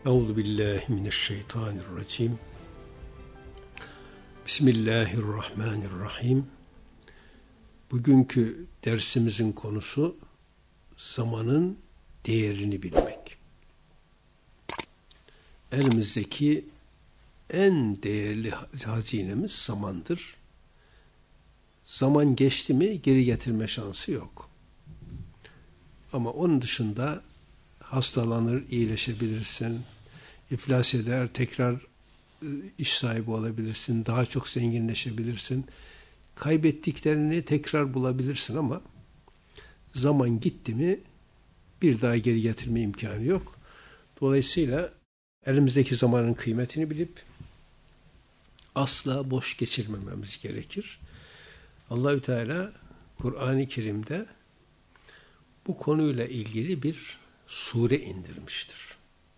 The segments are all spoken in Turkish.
Euzu billahi mineşşeytanirracim. Bismillahirrahmanirrahim. Bugünkü dersimizin konusu zamanın değerini bilmek. Elimizdeki en değerli hazinemiz zamandır. Zaman geçti mi geri getirme şansı yok. Ama onun dışında hastalanır, iyileşebilirsin, iflas eder, tekrar iş sahibi olabilirsin, daha çok zenginleşebilirsin, kaybettiklerini tekrar bulabilirsin ama zaman gitti mi bir daha geri getirme imkanı yok. Dolayısıyla elimizdeki zamanın kıymetini bilip asla boş geçirmememiz gerekir. Allahü Teala Kur'an-ı Kerim'de bu konuyla ilgili bir sure indirmiştir.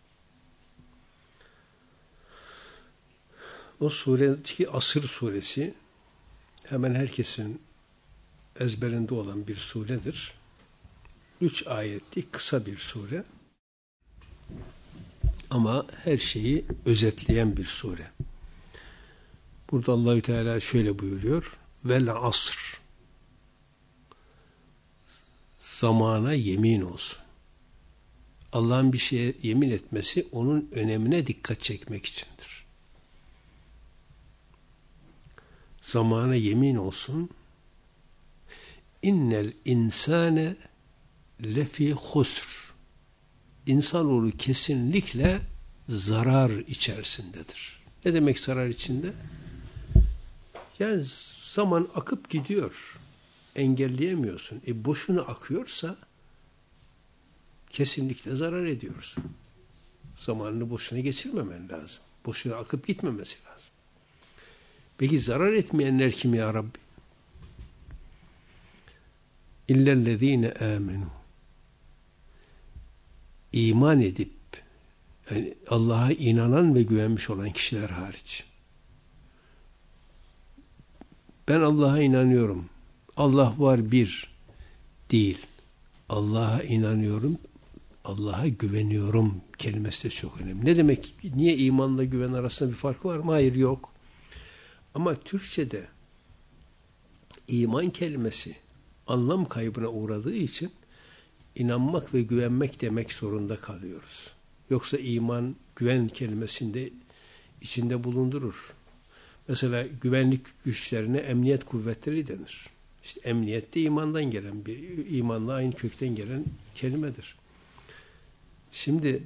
O suredeki Asır suresi hemen herkesin ezberinde olan bir suredir. 3 ayetlik kısa bir sure. Ama her şeyi özetleyen bir sure. Burada Allahü Teala şöyle buyuruyor. Vel asr. Zamana yemin olsun. Allah'ın bir şeye yemin etmesi onun önemine dikkat çekmek içindir. Zamana yemin olsun. İnnel insane lefi husr. İnsanoğlu kesinlikle zarar içerisindedir. Ne demek zarar içinde? Yani zaman akıp gidiyor. Engelleyemiyorsun. Boşuna akıyorsa kesinlikle zarar ediyorsun. Zamanını boşuna geçirmemen lazım. Boşuna akıp gitmemesi lazım. Peki zarar etmeyenler kim ya Rabbi? İllellezîne âmenû. İman edip yani Allah'a inanan ve güvenmiş olan kişiler hariç. Ben Allah'a inanıyorum. Allah var bir değil. Allah'a inanıyorum. Allah'a güveniyorum kelimesi de çok önemli. Ne demek? Niye imanla güven arasında bir fark var mı? Hayır, yok. Ama Türkçe'de iman kelimesi anlam kaybına uğradığı için inanmak ve güvenmek demek zorunda kalıyoruz. Yoksa iman, güven kelimesinde içinde bulundurur. Mesela güvenlik güçlerine emniyet kuvvetleri denir. İşte emniyet de imandan gelen bir, imanla aynı kökten gelen kelimedir. Şimdi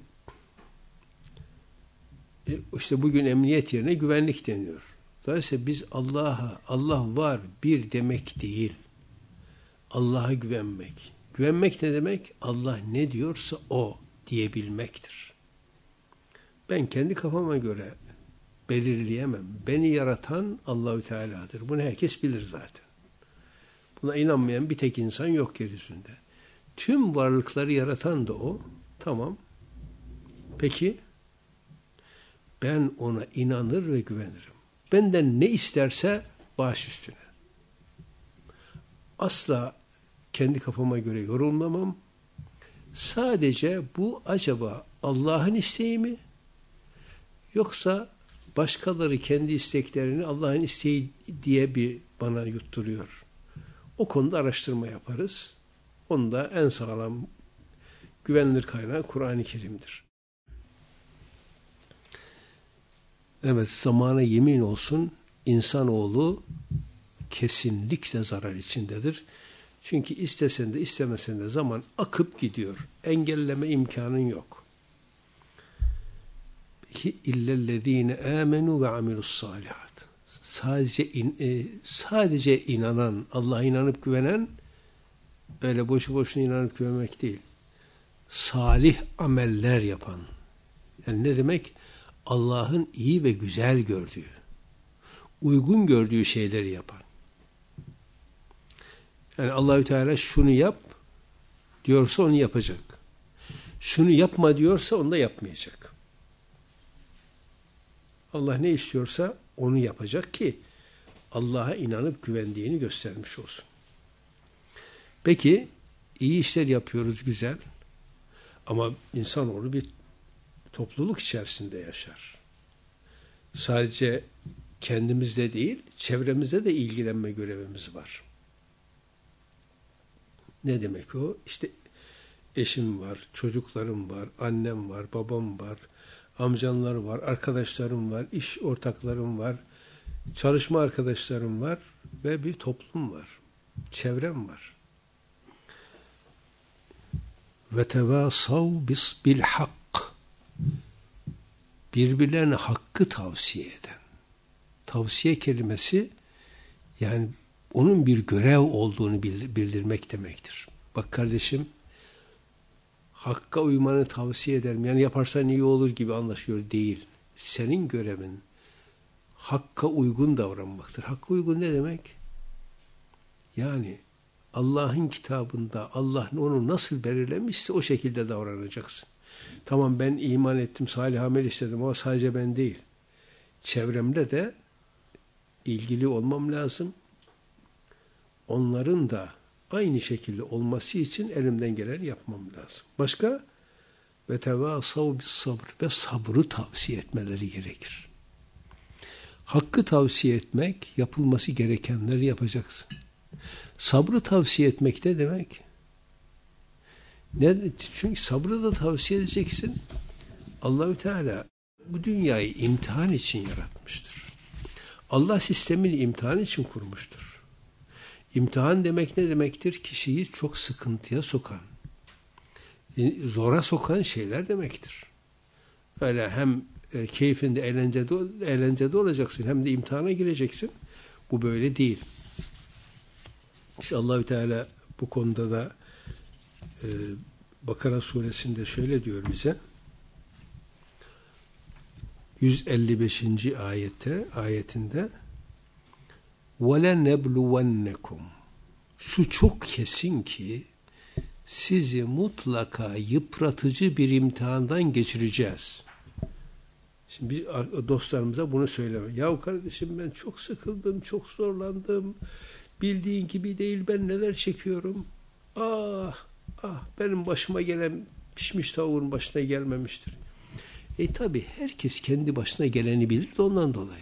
işte bugün emniyet yerine güvenlik deniyor. Dolayısıyla biz Allah var bir demek değil. Allah'a güvenmek. Güvenmek ne demek? Allah ne diyorsa o diyebilmektir. Ben kendi kafama göre belirleyemem. Beni yaratan Allahü Teala'dır. Bunu herkes bilir zaten. Buna inanmayan bir tek insan yok yeryüzünde. Tüm varlıkları yaratan da o. Tamam. Peki ben ona inanır ve güvenirim. Benden ne isterse baş üstüne. Asla kendi kafama göre yorumlamam. Sadece bu acaba Allah'ın isteği mi? Yoksa başkaları kendi isteklerini Allah'ın isteği diye bir bana yutturuyor. O konuda araştırma yaparız. Onda en sağlam güvenilir kaynağı Kur'an-ı Kerim'dir. Evet, zamana yemin olsun insanoğlu kesinlikle zarar içindedir. Çünkü istesen de istemesen de zaman akıp gidiyor. Engelleme imkanın yok. İllellezîne âmenû ve amilussâlihat. Sadece inanan, Allah'a inanıp güvenen, öyle boşu boşuna inanıp güvenmek değil. Salih ameller yapan. Yani ne demek? Allah'ın iyi ve güzel gördüğü, uygun gördüğü şeyleri yapan. Yani Allahü Teala şunu yap diyorsa onu yapacak. Şunu yapma diyorsa onu da yapmayacak. Allah ne istiyorsa onu yapacak ki Allah'a inanıp güvendiğini göstermiş olsun. Peki iyi işler yapıyoruz, güzel. Ama insanoğlu bir topluluk içerisinde yaşar. Sadece kendimizde değil, çevremizde de ilgilenme görevimiz var. Ne demek o? İşte eşim var, çocuklarım var, annem var, babam var, amcanlar var, arkadaşlarım var, iş ortaklarım var, çalışma arkadaşlarım var ve bir toplum var. Çevrem var. Ve tevasav bil hak. Birbirlerine hakkı tavsiye eden. Tavsiye kelimesi yani onun bir görev olduğunu bildirmek demektir. Bak kardeşim, hakka uymanı tavsiye ederim. Yani yaparsan iyi olur gibi anlaşıyor değil. Senin görevin hakka uygun davranmaktır. Hakka uygun ne demek? Yani Allah'ın kitabında Allah onu nasıl belirlemişse o şekilde davranacaksın. Tamam, ben iman ettim, salih amel istedim ama sadece ben değil. Çevremde de ilgili olmam lazım. Onların da aynı şekilde olması için elimden geleni yapmam lazım. Başka? Ve tevasav bis sabr, ve sabrı tavsiye etmeleri gerekir. Hakkı tavsiye etmek, yapılması gerekenleri yapacaksın. Sabrı tavsiye etmek ne demek? Çünkü sabrı da tavsiye edeceksin. Allahü Teala bu dünyayı imtihan için yaratmıştır. Allah sistemini imtihan için kurmuştur. İmtihan demek ne demektir? Kişiyi çok sıkıntıya sokan, zora sokan şeyler demektir. Öyle hem keyfinde, eğlencede olacaksın hem de imtihana gireceksin. Bu böyle değil. İşte Allahü Teala bu konuda da Bakara suresinde şöyle diyor bize. 155. ayetinde وَلَنَبْلُوَنَّكُمْ, şu çok kesin ki sizi mutlaka yıpratıcı bir imtihandan geçireceğiz. Şimdi biz dostlarımıza bunu söyleme. Ya kardeşim, ben çok sıkıldım, çok zorlandım. Bildiğin gibi değil, ben neler çekiyorum. Benim başıma gelen pişmiş tavuğun başına gelmemiştir. Tabi herkes kendi başına geleni bilir de ondan dolayı.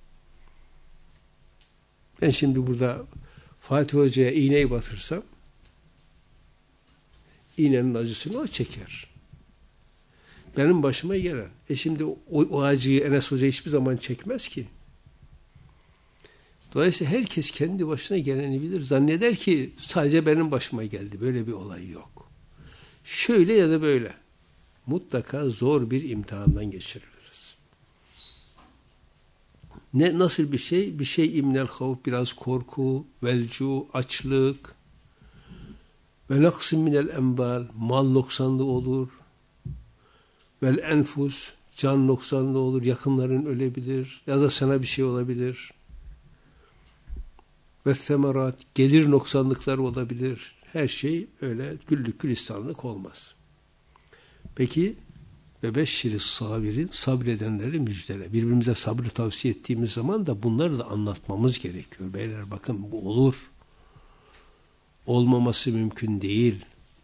Ben şimdi burada Fatih Hoca'ya iğneyi batırsam iğnenin acısını o çeker. Benim başıma gelen. Şimdi o acıyı Enes Hoca hiçbir zaman çekmez ki. Dolayısıyla herkes kendi başına geleni bilir. Zanneder ki sadece benim başıma geldi. Böyle bir olay yok. Şöyle ya da böyle. Mutlaka zor bir imtihandan geçiriliriz. Nasıl bir şey? Bir şey imnel havf, biraz korku, velcu, açlık, ve naksim minel enbal, mal noksanlı olur, vel enfus, can noksanlı olur, yakınların ölebilir ya da sana bir şey olabilir. Ve semerat, gelir noksanlıkları olabilir. Her şey öyle güllük gülistanlık olmaz. Peki ve beşşiriz sabirin, sabredenleri müjdele. Birbirimize sabrı tavsiye ettiğimiz zaman da bunları da anlatmamız gerekiyor. Beyler bakın, bu olur. Olmaması mümkün değil.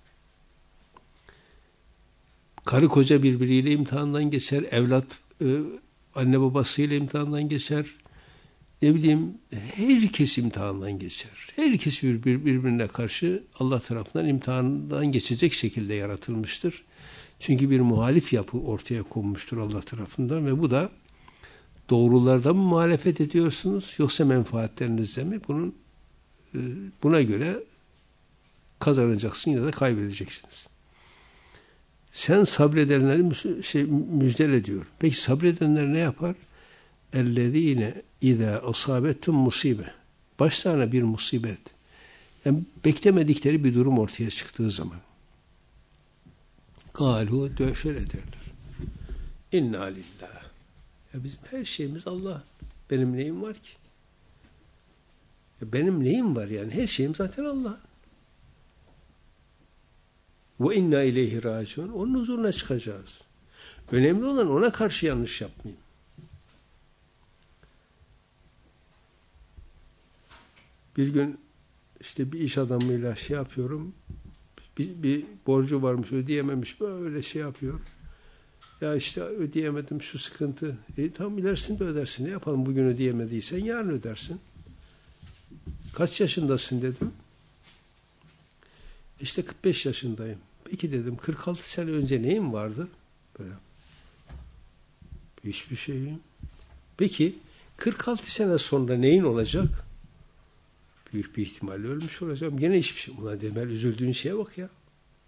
Karı koca birbiriyle imtihandan geçer. Evlat anne babasıyla imtihandan geçer. Ne bileyim, herkes imtihandan geçer. Herkes birbirine karşı Allah tarafından imtihandan geçecek şekilde yaratılmıştır. Çünkü bir muhalif yapı ortaya konmuştur Allah tarafından ve bu da doğrularda mı muhalefet ediyorsunuz yoksa menfaatlerinizle mi? Buna göre kazanacaksın ya da kaybedeceksiniz. Sen sabredenleri müjdele diyor. Peki sabredenler ne yapar? اَلَّذ۪ينَ اِذَا أَصَابَتُمْ musibe. Başlarına bir musibet, yani beklemedikleri bir durum ortaya çıktığı zaman قَالُوا şöyle derler. İnna lillah. Ya bizim her şeyimiz Allah. Benim neyim var ki? Ya benim neyim var yani? Her şeyim zaten Allah. Ve inna ileyhi raciun. Onun huzuruna çıkacağız. Önemli olan ona karşı yanlış yapmayayım. Bir gün işte bir iş adamıyla yapıyorum. Bir borcu varmış, ödeyememiş, böyle yapıyor. Ya işte ödeyemedim, şu sıkıntı. Tamam, ilerisinde ödersin. Ne yapalım, bugün ödeyemediysen yarın ödersin. Kaç yaşındasın dedim. İşte 45 yaşındayım. Peki dedim, 46 sene önce neyin vardı? Böyle. Hiçbir şeyim. Peki 46 sene sonra neyin olacak? Büyük bir ihtimalle ölmüş olacağım. Gene hiçbir şey. Ulan Demel, üzüldüğün şeye bak ya.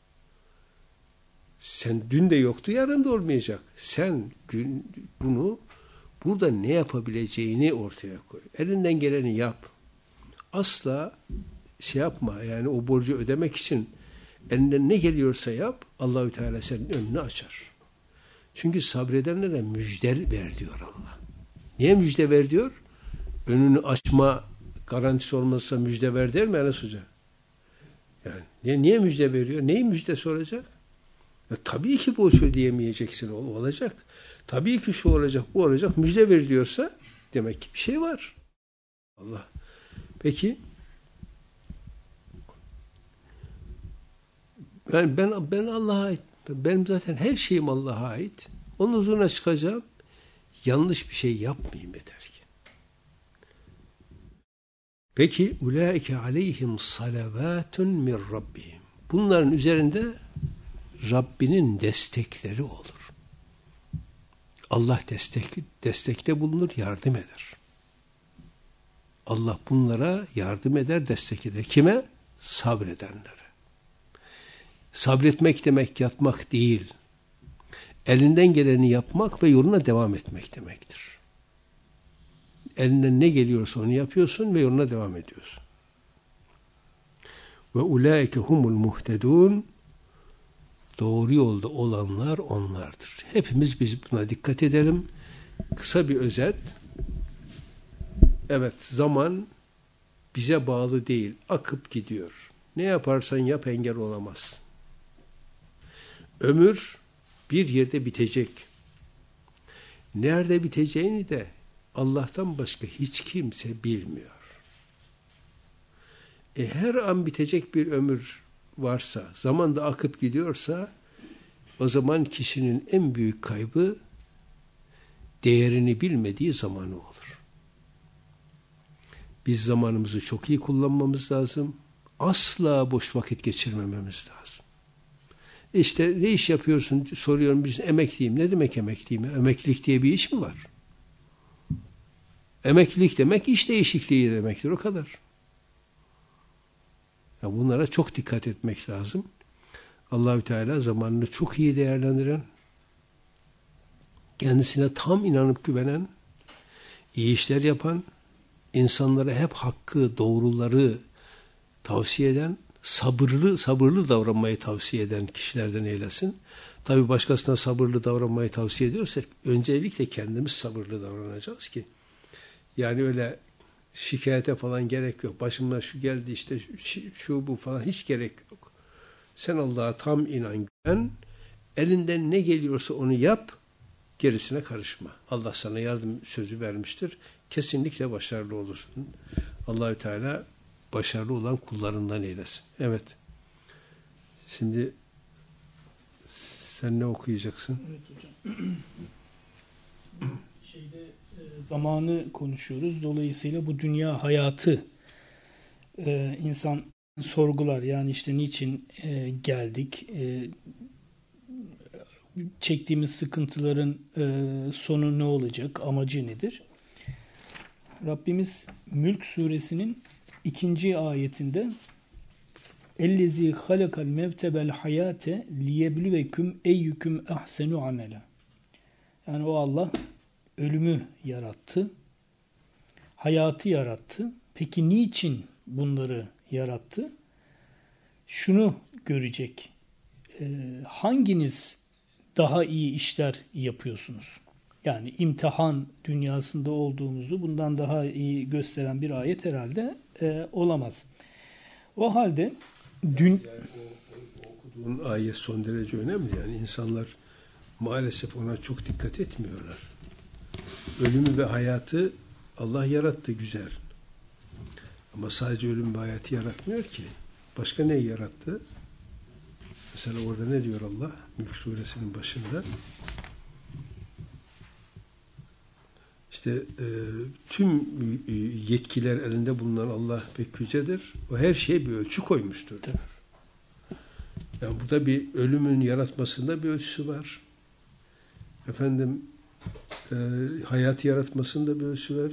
Sen dün de yoktu, yarın da olmayacak. Sen bunu burada ne yapabileceğini ortaya koy. Elinden geleni yap. Asla şey yapma. Yani o borcu ödemek için elinden ne geliyorsa yap. Allahü Teala senin önünü açar. Çünkü sabredenlere müjde ver diyor Allah. Niye müjde ver diyor? Önünü açma garantisi olmazsa müjde ver der mi Enes Hoca? Yani niye müjde veriyor? Neyin müjdesi olacak? Tabii ki borç ödeyemeyeceksin, olacak. Tabii ki şu olacak, bu olacak. Müjde ver diyorsa demek ki bir şey var. Allah. Peki ben Allah'a ait. Benim zaten her şeyim Allah'a ait. Onun huzuruna çıkacağım. Yanlış bir şey yapmayayım yeter ki. Peki ulaike aleyhim salavatun min rabbihim. Bunların üzerinde Rabbinin destekleri olur. Allah destekte bulunur, yardım eder. Allah bunlara yardım eder, destek eder. Kime? Sabredenlere. Sabretmek demek yatmak değil. Elinden geleni yapmak ve yoluna devam etmek demektir. Elinden ne geliyorsa onu yapıyorsun ve yoluna devam ediyorsun. Ve ulaike humul muhtedun. Doğru yolda olanlar onlardır. Hepimiz biz buna dikkat edelim. Kısa bir özet. Evet, zaman bize bağlı değil, akıp gidiyor. Ne yaparsan yap engel olamaz. Ömür bir yerde bitecek. Nerede biteceğini de Allah'tan başka hiç kimse bilmiyor. Her an bitecek bir ömür varsa, zaman da akıp gidiyorsa, o zaman kişinin en büyük kaybı değerini bilmediği zamanı olur. Biz zamanımızı çok iyi kullanmamız lazım. Asla boş vakit geçirmememiz lazım. İşte ne iş yapıyorsun soruyorum, biz emekliyim. Ne demek emekliyim? Emeklilik diye bir iş mi var? Emeklilik demek iş değişikliği demektir, o kadar. Ya bunlara çok dikkat etmek lazım. Allahü Teala zamanını çok iyi değerlendiren, kendisine tam inanıp güvenen, iyi işler yapan, insanlara hep hakkı, doğruları tavsiye eden, sabırlı davranmayı tavsiye eden kişilerden eylesin. Tabii başkasına sabırlı davranmayı tavsiye ediyorsak öncelikle kendimiz sabırlı davranacağız ki. Yani öyle şikayete falan gerek yok. Başımdan şu geldi işte şu bu falan hiç gerek yok. Sen Allah'a tam inan, güven. Elinden ne geliyorsa onu yap. Gerisine karışma. Allah sana yardım sözü vermiştir. Kesinlikle başarılı olursun. Allahü Teala başarılı olan kullarından eylesin. Evet. Şimdi sen ne okuyacaksın? Evet hocam. Zamanı konuşuyoruz. Dolayısıyla bu dünya hayatı insan sorgular. Yani işte niçin geldik? Çektiğimiz sıkıntıların sonu ne olacak? Amacı nedir? Rabbimiz Mülk suresinin 2. ayetinde اَلَّذ۪ي خَلَقَ الْمَوْتَ وَالْحَيَاةَ لِيَبْلُوَكُمْ اَيُّكُمْ اَحْسَنُ عَمَلًا. Yani o Allah ölümü yarattı, hayatı yarattı. Peki niçin bunları yarattı? Şunu görecek. Hanginiz daha iyi işler yapıyorsunuz? Yani imtihan dünyasında olduğumuzu bundan daha iyi gösteren bir ayet herhalde olamaz. O halde yani o okuduğun ayet son derece önemli. Yani insanlar maalesef ona çok dikkat etmiyorlar. Ölümü ve hayatı Allah yarattı, güzel. Ama sadece ölüm ve hayatı yaratmıyor ki. Başka ne yarattı? Mesela orada ne diyor Allah? Mülk suresinin başında. İşte tüm yetkiler elinde bulunan Allah pek yücedir. O her şeye bir ölçü koymuştur. Tabii. Yani burada bir ölümün yaratmasında bir ölçüsü var. Efendim hayatı yaratmasında bir ölçüsü var.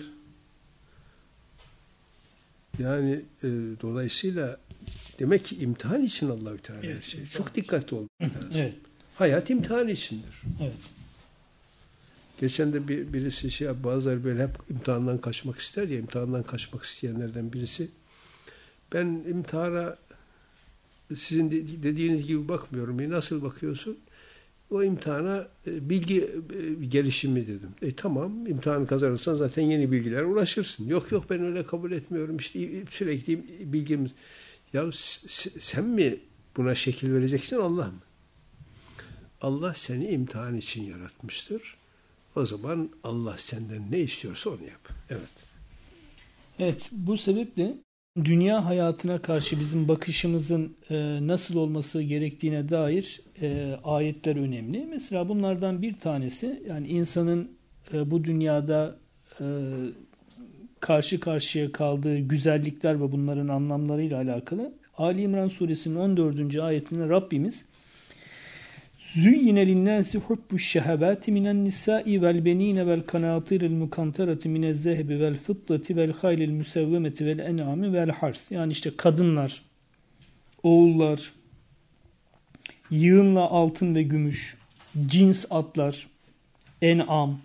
Yani dolayısıyla demek ki imtihan için Allah-u Teala her şey. Çok dikkatli olmak lazım. Evet. Hayat imtihan içindir. Evet. Geçen de birisi bazıları böyle hep imtihandan kaçmak ister ya, imtihandan kaçmak isteyenlerden birisi. Ben imtihana sizin dediğiniz gibi bakmıyorum. Nasıl bakıyorsun? O imtihana bilgi gelişimi dedim. Tamam, imtihanı kazanırsan zaten yeni bilgilere ulaşırsın. Yok ben öyle kabul etmiyorum. İşte sürekli bilgimiz. Ya sen mi buna şekil vereceksin, Allah mı? Allah seni imtihan için yaratmıştır. O zaman Allah senden ne istiyorsa onu yap. Evet. Evet, bu sebeple dünya hayatına karşı bizim bakışımızın nasıl olması gerektiğine dair ayetler önemli. Mesela bunlardan bir tanesi, yani insanın bu dünyada karşı karşıya kaldığı güzellikler ve bunların anlamlarıyla alakalı. Ali İmran suresinin 14. ayetinde Rabbimiz Züyyine linnâsi hubbuş şehevâti minen nisâi vel benîne vel kanâtiril mukantarati minez zehebi vel fıddati vel haylil müsevvemeti vel en'ami vel hars. Yani işte kadınlar, oğullar, yığınla altın ve gümüş, cins atlar, en'am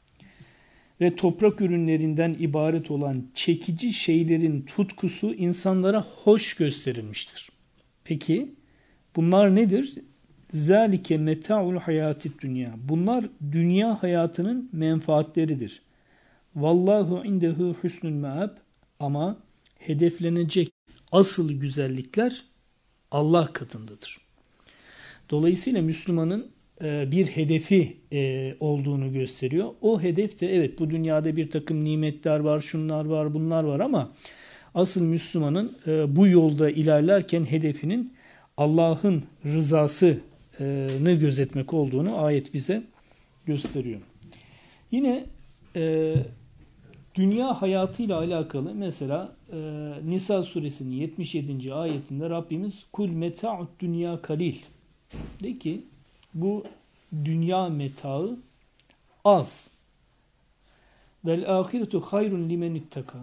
ve toprak ürünlerinden ibaret olan çekici şeylerin tutkusu insanlara hoş gösterilmiştir. Peki bunlar nedir? Zalike meta'ul hayatid dünya. Bunlar dünya hayatının menfaatleridir. Vallahu indehu husnul maab. Ama hedeflenecek asıl güzellikler Allah katındadır. Dolayısıyla Müslümanın bir hedefi olduğunu gösteriyor. O hedef de evet, bu dünyada bir takım nimetler var, şunlar var, bunlar var ama asıl Müslümanın bu yolda ilerlerken hedefinin Allah'ın rızasını gözetmek olduğunu ayet bize gösteriyor. Yine dünya hayatıyla alakalı mesela Nisa suresinin 77. ayetinde Rabbimiz kul meta'ud dünya kalil, de ki bu dünya metaı az. Vel ahiretu hayrun limen ittaka.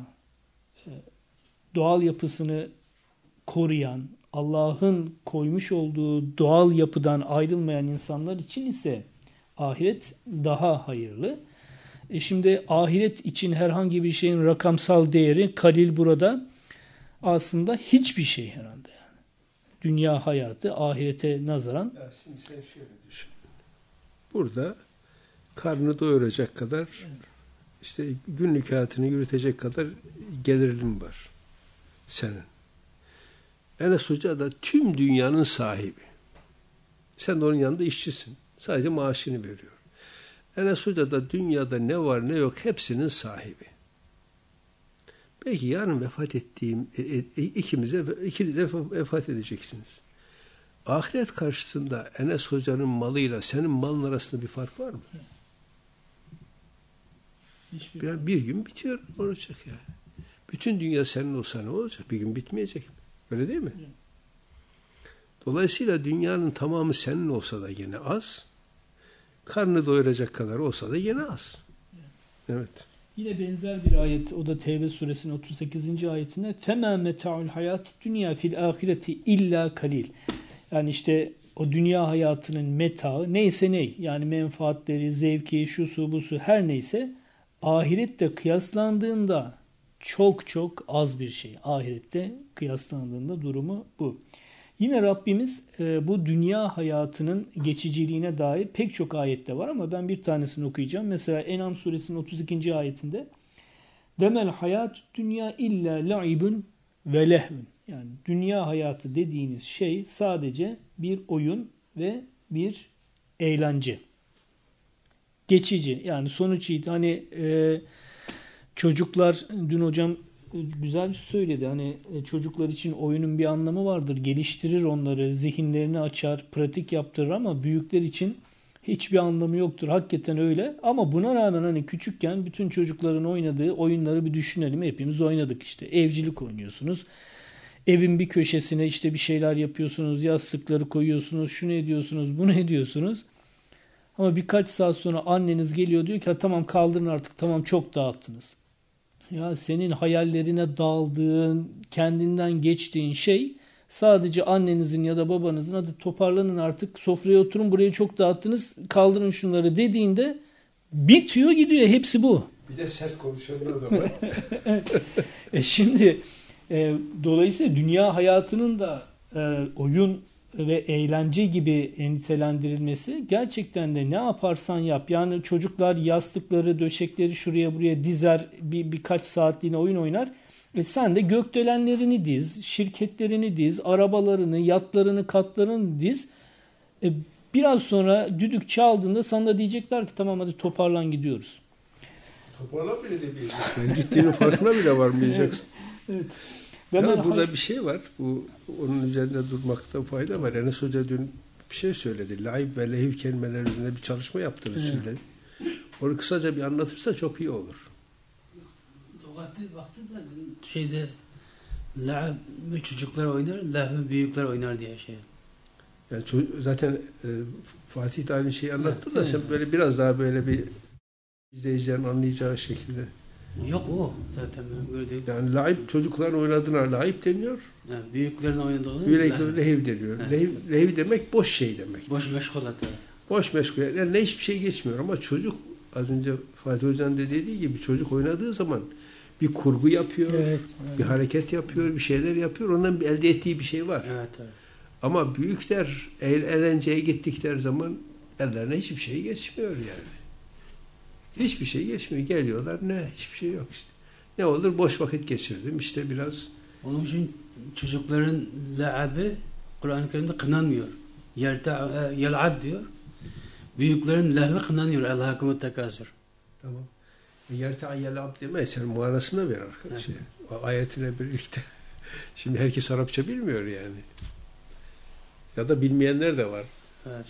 Doğal yapısını koruyan, Allah'ın koymuş olduğu doğal yapıdan ayrılmayan insanlar için ise ahiret daha hayırlı. Şimdi ahiret için herhangi bir şeyin rakamsal değeri, kalil burada aslında hiçbir şey herhalde. Yani. Dünya hayatı ahirete nazaran. Ya şimdi sen şöyle düşün. Burada karnını doyuracak kadar, işte günlük hayatını yürütecek kadar gelirin var senin. Enes Hoca da tüm dünyanın sahibi. Sen de onun yanında işçisin. Sadece maaşını veriyor. Enes Hoca da dünyada ne var ne yok hepsinin sahibi. Belki yarın vefat ettiğim ikiniz de vefat edeceksiniz. Ahiret karşısında Enes Hoca'nın malıyla senin malın arasında bir fark var mı? Yani bir gün bitiyor, olacak yani. Bütün dünya senin olsa ne olacak? Bir gün bitmeyecek mi? Öyle değil mi? Dolayısıyla dünyanın tamamı senin olsa da yine az, karnını doyuracak kadar olsa da yine az. Evet. Yine benzer bir ayet, o da Tevbe suresinin 38. ayetinde فَمَا مَتَعُ الْحَيَاتِ الدُّنْيَا فِي الْآخِرَةِ اِلَّا kalil. Yani işte o dünya hayatının metaı neyse ney, yani menfaatleri, zevki, şusu busu her neyse ahirette kıyaslandığında çok çok az bir şey. Ahirette kıyaslandığında durumu bu. Yine Rabbimiz bu dünya hayatının geçiciliğine dair pek çok ayette var ama ben bir tanesini okuyacağım. Mesela En'am suresinin 32. ayetinde demel hayat dünya illa la'ibun ve lehvun. Yani dünya hayatı dediğiniz şey sadece bir oyun ve bir eğlence. Geçici, yani sonuç hani çocuklar, dün hocam güzel söyledi. Hani çocuklar için oyunun bir anlamı vardır. Geliştirir onları, zihinlerini açar, pratik yaptırır ama büyükler için Hiçbir anlamı yoktur. Hakikaten öyle. Ama buna rağmen hani küçükken bütün çocukların oynadığı oyunları bir düşünelim. Hepimiz oynadık işte. Evcilik oynuyorsunuz. Evin bir köşesine işte bir şeyler yapıyorsunuz. Yastıkları koyuyorsunuz. Şunu ediyorsunuz, bunu ediyorsunuz. Ama birkaç saat sonra anneniz geliyor diyor ki tamam kaldırın artık, tamam çok dağıttınız. Ya senin hayallerine daldığın, kendinden geçtiğin şey sadece annenizin ya da babanızın hadi toparlanın artık, sofraya oturun, burayı çok dağıttınız, kaldırın şunları dediğinde bitiyor gidiyor. Hepsi bu. Bir de sert konuşanlar da var. Şimdi dolayısıyla dünya hayatının da oyun ve eğlence gibi nitelendirilmesi gerçekten de ne yaparsan yap. Yani çocuklar yastıkları, döşekleri şuraya buraya dizer, birkaç saatliğine oyun oynar. Sen de gökdelenlerini diz, şirketlerini diz, arabalarını, yatlarını, katlarını diz. Biraz sonra düdük çaldığında sana da diyecekler ki tamam hadi toparlan gidiyoruz. Toparlan bile demeyeceksin. Gittiğinin farkına bile varmayacaksın. Evet. Yani burada bir şey var. Onun üzerinde durmakta fayda var. Enes Hoca dün bir şey söyledi. Laib ve lehiv kelimeler üzerinde bir çalışma yaptığını söyledi. Onu kısaca bir anlatırsa çok iyi olur. Baktı da şeyde laib çocuklar oynar, lahv büyükler oynar diye şey. Yani zaten Fatih de aynı şeyi anlattı da sen böyle biraz daha böyle bir izleyicilerin anlayacağı şekilde. Yok o zaten ben böyle değil. Yani laib çocukların oynadığına laib deniyor. Yani büyüklerin oynadığını Büyüklerin lehiv deniyor. Lehiv demek boş şey demek. Boş meşgulat. Evet. Boş meşgul. Yani ne hiçbir şey geçmiyor ama çocuk az önce Fatih Hoca'nın da dediği gibi çocuk oynadığı zaman bir kurgu yapıyor, bir hareket yapıyor, bir şeyler yapıyor. Ondan bir elde ettiği bir şey var. Evet, evet. Ama büyükler eğlenceye gittikleri zaman ellerine hiçbir şey geçmiyor yani. Hiçbir şey geçmiyor. Geliyorlar ne? Hiçbir şey yok işte. Ne olur? Boş vakit geçirdim. İşte biraz. Onun için çocukların la'abı Kur'an-ı Kerim'de kınanmıyor. Yel'ab diyor. Büyüklerin lahvı kınanıyor. Elhâkumut tekâsür. Tamam. Yerte'ayyel'ab deme. Sen manasına ver arkadaş. Evet. O ayetine birlikte. Şimdi herkes Arapça bilmiyor yani. Ya da bilmeyenler de var. Evet,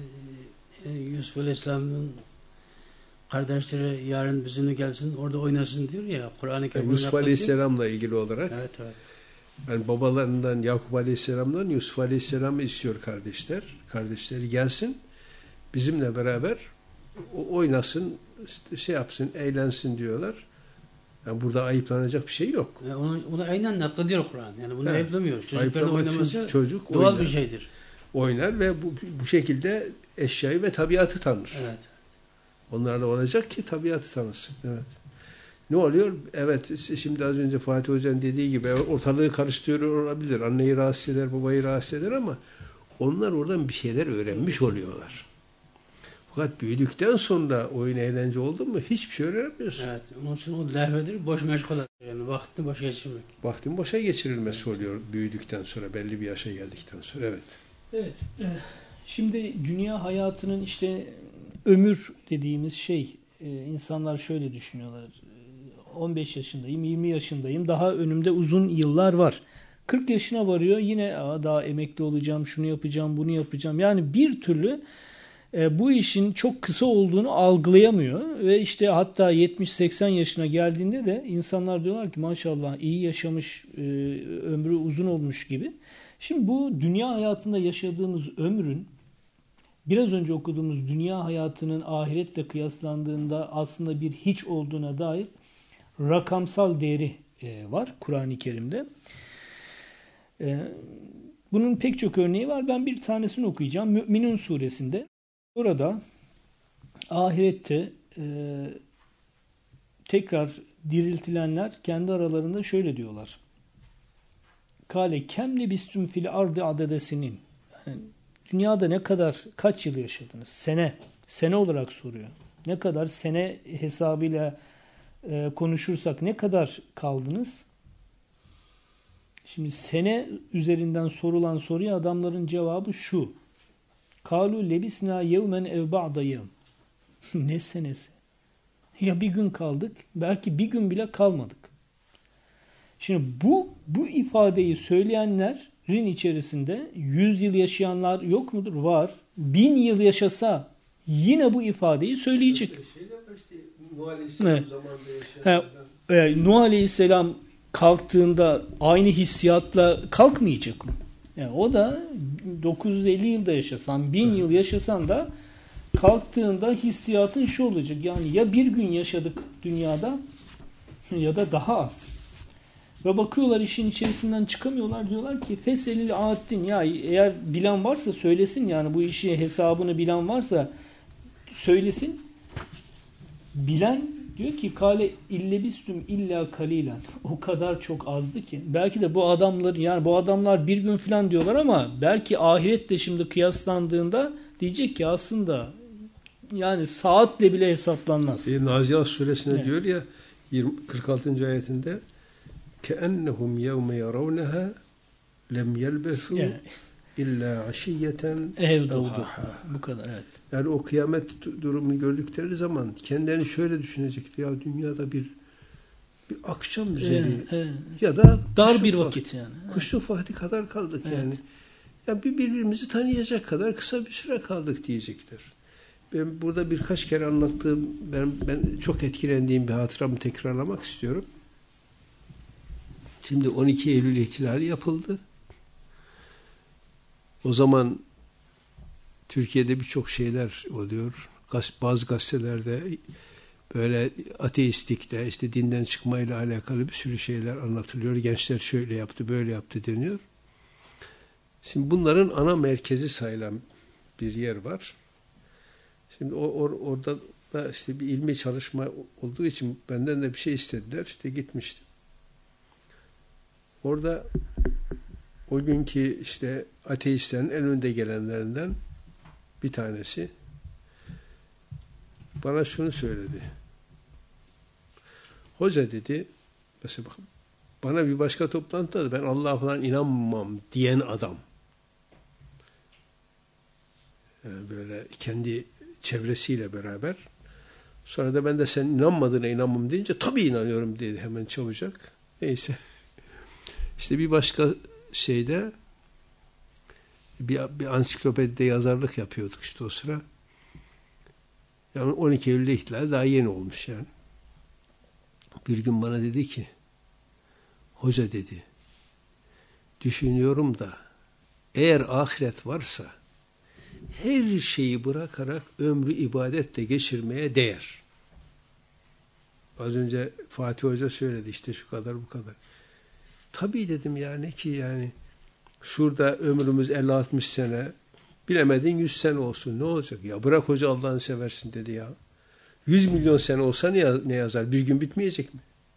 Yusuf Aleyhisselam'ın kardeşleri yarın bizimle gelsin, orada oynasın diyor ya. Kur'an-ı Kerim'de Yusuf Aleyhisselam'la ilgili olarak. Evet, evet. Yani babalarından Yakup Aleyhisselam'dan Yusuf Aleyhisselam'ı istiyor kardeşler. Kardeşleri gelsin. Bizimle beraber oynasın, işte şey yapsın, eğlensin diyorlar. Yani burada ayıplanacak bir şey yok. Onu aynen naklediyor Kur'an. Yani bunu ayıplamıyor. Çocukların oynaması çocuk doğal oynar. Bir şeydir. Oynar ve bu şekilde eşyayı ve tabiatı tanır. Evet. Onlarla olacak ki tabiatı tanısın. Evet. Ne oluyor? Evet, şimdi az önce Fatih Hoca'nın dediği gibi ortalığı karıştırıyor olabilir. Anneyi rahatsız eder, babayı rahatsız eder ama onlar oradan bir şeyler öğrenmiş oluyorlar. Fakat büyüdükten sonra oyun eğlence oldu mu hiçbir şey öğrenemiyorsun. Evet. Onun için o lahvedir, boş meşgulat. Yani vaktini boşa geçirmek. Vaktin boşa geçirilmesi oluyor büyüdükten sonra, belli bir yaşa geldikten sonra. Evet. Evet. Şimdi dünya hayatının işte ömür dediğimiz şey, insanlar şöyle düşünüyorlar. 15 yaşındayım, 20 yaşındayım, daha önümde uzun yıllar var. 40 yaşına varıyor, yine daha emekli olacağım, şunu yapacağım, bunu yapacağım. Yani bir türlü bu işin çok kısa olduğunu algılayamıyor ve işte hatta 70-80 yaşına geldiğinde de insanlar diyorlar ki maşallah iyi yaşamış, ömrü uzun olmuş gibi. Şimdi bu dünya hayatında yaşadığımız ömrün biraz önce okuduğumuz dünya hayatının ahiretle kıyaslandığında aslında bir hiç olduğuna dair rakamsal değeri var Kur'an-ı Kerim'de. Bunun pek çok örneği var. Ben bir tanesini okuyacağım. Mü'minun suresinde. Orada ahirette tekrar diriltilenler kendi aralarında şöyle diyorlar. Kale kem lebistüm fil ardı adedesinin. Yani dünyada ne kadar, kaç yıl yaşadınız? Sene olarak soruyor. Ne kadar sene hesabıyla konuşursak ne kadar kaldınız? Şimdi sene üzerinden sorulan soruya adamların cevabı şu. Kalu lebisna yevmen ev ba'da yevm. Ne senesi? Ya bir gün kaldık, belki bir gün bile kalmadık. Şimdi bu ifadeyi söyleyenlerin içerisinde 100 yıl yaşayanlar yok mudur? Var. 1000 yıl yaşasa yine bu ifadeyi söyleyecek. Nuh Aleyhisselam Evet. zamanında yaşayan Nuh Aleyhisselam kalktığında aynı hissiyatla kalkmayacak mı? Yani o da 950 yılda yaşasan, 1000 yıl yaşasan da kalktığında hissiyatın şu olacak. Yani ya bir gün yaşadık dünyada ya da daha az. Ve bakıyorlar işin içerisinden çıkamıyorlar. Diyorlar ki feselil addin, ya eğer bilen varsa söylesin, yani bu işi hesabını bilen varsa söylesin. Bilen diyor ki kale illebistüm illa kalilen. O kadar çok azdı ki. Belki de bu adamlar, yani bu adamlar bir gün falan diyorlar ama belki ahirette şimdi kıyaslandığında diyecek ki aslında yani saatle bile hesaplanmaz. Naziat suresinde Evet. diyor ya 46. ayetinde كَأَنَّهُمْ يَوْمَ يَرَوْنَهَا لَمْ يَلْبَثُوا Yani, اِلَّا عَشِيَّةً ev اَوْ duha. duha. Bu kadar, evet. Yani o kıyamet durumunu gördükleri zaman kendilerini şöyle düşünecekti. Ya dünyada bir akşam üzeri Evet. ya da Dar kuşluk bir vakti. vakit yani. Kuşluk vakti kadar kaldık Evet. yani. Ya birbirimizi tanıyacak kadar kısa bir süre kaldık diyecekler. Ben burada birkaç kere anlattığım, ben çok etkilendiğim bir hatıramı tekrarlamak istiyorum. Şimdi 12 Eylül ihtilali yapıldı. O zaman Türkiye'de birçok şeyler oluyor. Bazı gazetelerde böyle ateistlikle, işte dinden çıkmayla alakalı bir sürü şeyler anlatılıyor. Gençler şöyle yaptı, böyle yaptı deniyor. Şimdi bunların ana merkezi sayılan bir yer var. Şimdi orada da işte bir ilmi çalışma olduğu için benden de bir şey istediler. İşte gitmiştim. Orada o günkü işte ateistlerin en önde gelenlerinden bir tanesi bana şunu söyledi. Hoca dedi, mesela bana bir başka toplantıda ben Allah'a falan inanmam diyen adam. Yani böyle kendi çevresiyle beraber. Sonra da ben de sen inanmadığına inanmam deyince tabii inanıyorum dedi hemen çabucak. Neyse. İşte bir başka şeyde bir ansiklopedide yazarlık yapıyorduk işte o sıra. Yani 12 Eylül ihtilali daha yeni olmuş yani. Bir gün bana dedi ki, hoca dedi, düşünüyorum da eğer ahiret varsa her şeyi bırakarak ömrü ibadetle geçirmeye değer. Az önce Fatih Hoca söyledi işte şu kadar bu kadar. Tabii dedim yani ki yani şurada ömrümüz 50-60 sene, bilemedin 100 sene olsun ne olacak? Ya bırak hoca Allah'ını seversin dedi ya. 100 milyon sene olsa ne yazar? Bir gün bitmeyecek mi?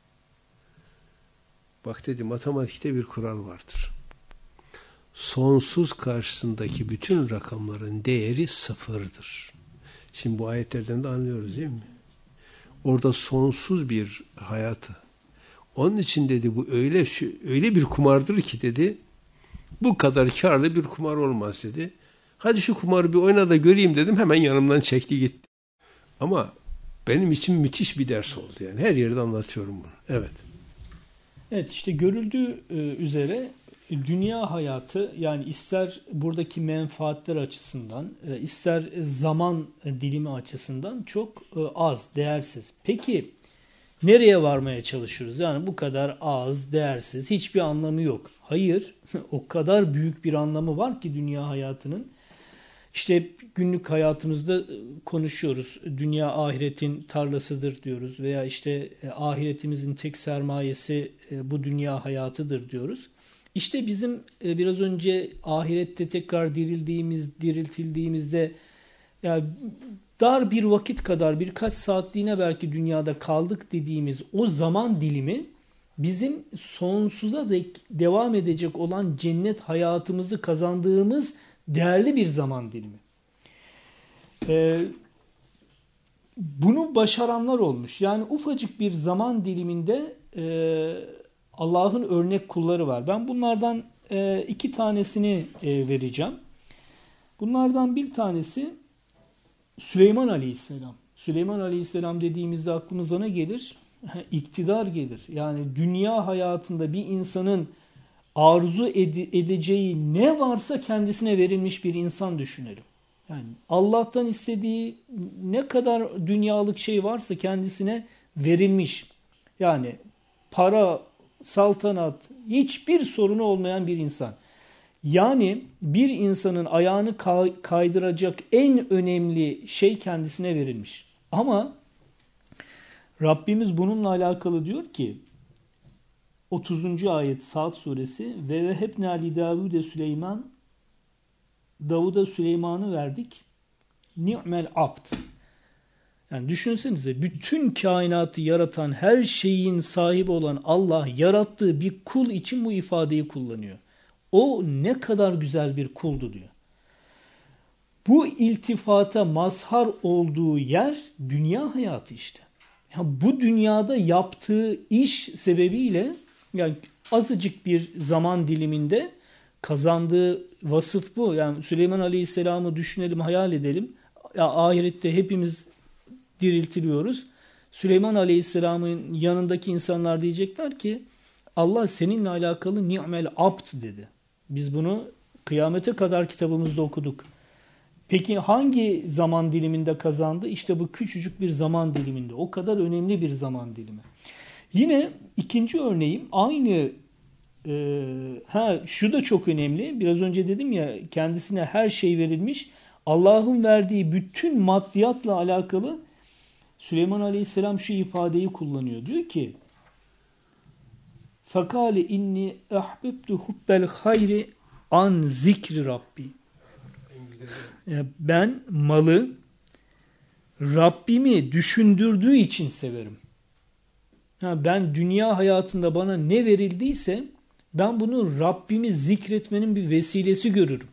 Bak dedi matematikte bir kural vardır. Sonsuz karşısındaki bütün rakamların değeri sıfırdır. Şimdi bu ayetlerden de anlıyoruz değil mi? Orada sonsuz bir hayatı. Onun için dedi bu öyle bir kumardır ki dedi bu kadar karlı bir kumar olmaz dedi. Hadi şu kumarı bir oyna da göreyim dedim. Hemen yanımdan çekti gitti. Ama benim için müthiş bir ders oldu yani. Her yerde anlatıyorum bunu. Evet. Evet, işte görüldüğü üzere dünya hayatı, yani ister buradaki menfaatler açısından, ister zaman dilimi açısından çok az, değersiz. Peki nereye varmaya çalışıyoruz? Yani bu kadar az, değersiz, hiçbir anlamı yok. Hayır, o kadar büyük bir anlamı var ki dünya hayatının. İşte günlük hayatımızda konuşuyoruz. Dünya ahiretin tarlasıdır diyoruz veya işte ahiretimizin tek sermayesi bu dünya hayatıdır diyoruz. İşte bizim biraz önce ahirette tekrar diriltildiğimizde yani dar bir vakit kadar, birkaç saatliğine belki dünyada kaldık dediğimiz o zaman dilimi bizim sonsuza dek devam edecek olan cennet hayatımızı kazandığımız değerli bir zaman dilimi. Bunu başaranlar olmuş. Yani ufacık bir zaman diliminde Allah'ın örnek kulları var. Ben bunlardan iki tanesini vereceğim. Bunlardan bir tanesi Süleyman Aleyhisselam. Süleyman Aleyhisselam dediğimizde aklımıza ne gelir? İktidar gelir. Yani dünya hayatında bir insanın arzu edeceği ne varsa kendisine verilmiş bir insan düşünelim. Yani Allah'tan istediği ne kadar dünyalık şey varsa kendisine verilmiş. Yani para, saltanat, hiçbir sorunu olmayan bir insan. Yani bir insanın ayağını kaydıracak en önemli şey kendisine verilmiş. Ama Rabbimiz bununla alakalı diyor ki 30. ayet Saat suresi ve vehebna li Davud'e Süleyman, Davud'a Süleyman'ı verdik. Ni'mel abd. Yani düşünsenize, bütün kainatı yaratan, her şeyin sahibi olan Allah yarattığı bir kul için bu ifadeyi kullanıyor. O ne kadar güzel bir kuldu diyor. Bu iltifata mazhar olduğu yer dünya hayatı işte. Ya bu dünyada yaptığı iş sebebiyle, yani azıcık bir zaman diliminde kazandığı vasıf bu. Yani Süleyman Aleyhisselam'ı düşünelim, hayal edelim. Ya ahirette hepimiz diriltiliyoruz. Süleyman Aleyhisselam'ın yanındaki insanlar diyecekler ki Allah seninle alakalı ni'mel abd dedi. Biz bunu kıyamete kadar kitabımızda okuduk. Peki hangi zaman diliminde kazandı? İşte bu küçücük bir zaman diliminde. O kadar önemli bir zaman dilimi. Yine ikinci örneğim aynı şu da çok önemli. Biraz önce dedim ya, kendisine her şey verilmiş. Allah'ın verdiği bütün maddiyatla alakalı Süleyman Aleyhisselam şu ifadeyi kullanıyor. Diyor ki فَقَالِ اِنِّي اَحْبِبْتُ حُبَّ الْخَيْرِ an zikri Rabbi. Ben malı Rabbimi düşündürdüğü için severim. Ben dünya hayatında bana ne verildiyse ben bunu Rabbimi zikretmenin bir vesilesi görürüm.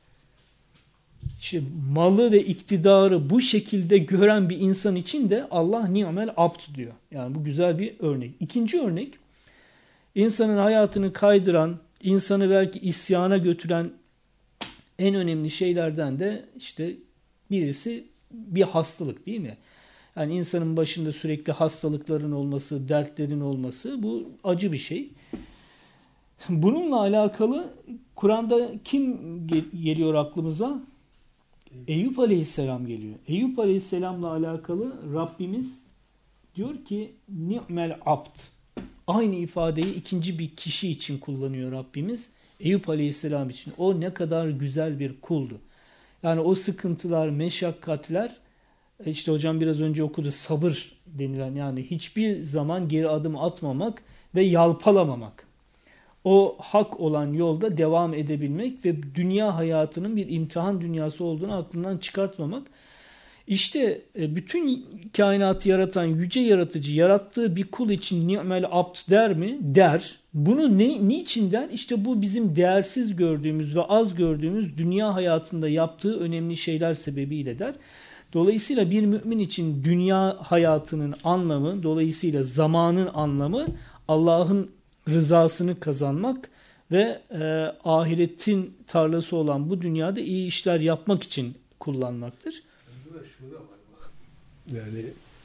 İşte malı ve iktidarı bu şekilde gören bir insan için de Allah ni'mel abd diyor. Yani bu güzel bir örnek. İkinci örnek, insanın hayatını kaydıran, insanı belki isyana götüren en önemli şeylerden de işte birisi bir hastalık, değil mi? Yani insanın başında sürekli hastalıkların olması, dertlerin olması, bu acı bir şey. Bununla alakalı Kur'an'da kim geliyor aklımıza? Eyüp Aleyhisselam geliyor. Eyüp Aleyhisselam'la alakalı Rabbimiz diyor ki ni'mel abd. Aynı ifadeyi ikinci bir kişi için kullanıyor Rabbimiz. Eyüp Aleyhisselam için. O ne kadar güzel bir kuldu. Yani o sıkıntılar, meşakkatler, işte hocam biraz önce okudu, sabır denilen, yani hiçbir zaman geri adım atmamak ve yalpalamamak. O hak olan yolda devam edebilmek ve dünya hayatının bir imtihan dünyası olduğunu aklından çıkartmamak. İşte bütün kainatı yaratan yüce yaratıcı yarattığı bir kul için ni'mel abd der mi? Der. Bunu niçin der? İşte bu bizim değersiz gördüğümüz ve az gördüğümüz dünya hayatında yaptığı önemli şeyler sebebiyle der. Dolayısıyla bir mümin için dünya hayatının anlamı, dolayısıyla zamanın anlamı Allah'ın rızasını kazanmak ve ahiretin tarlası olan bu dünyada iyi işler yapmak için kullanmaktır. Şu da var bak. Yani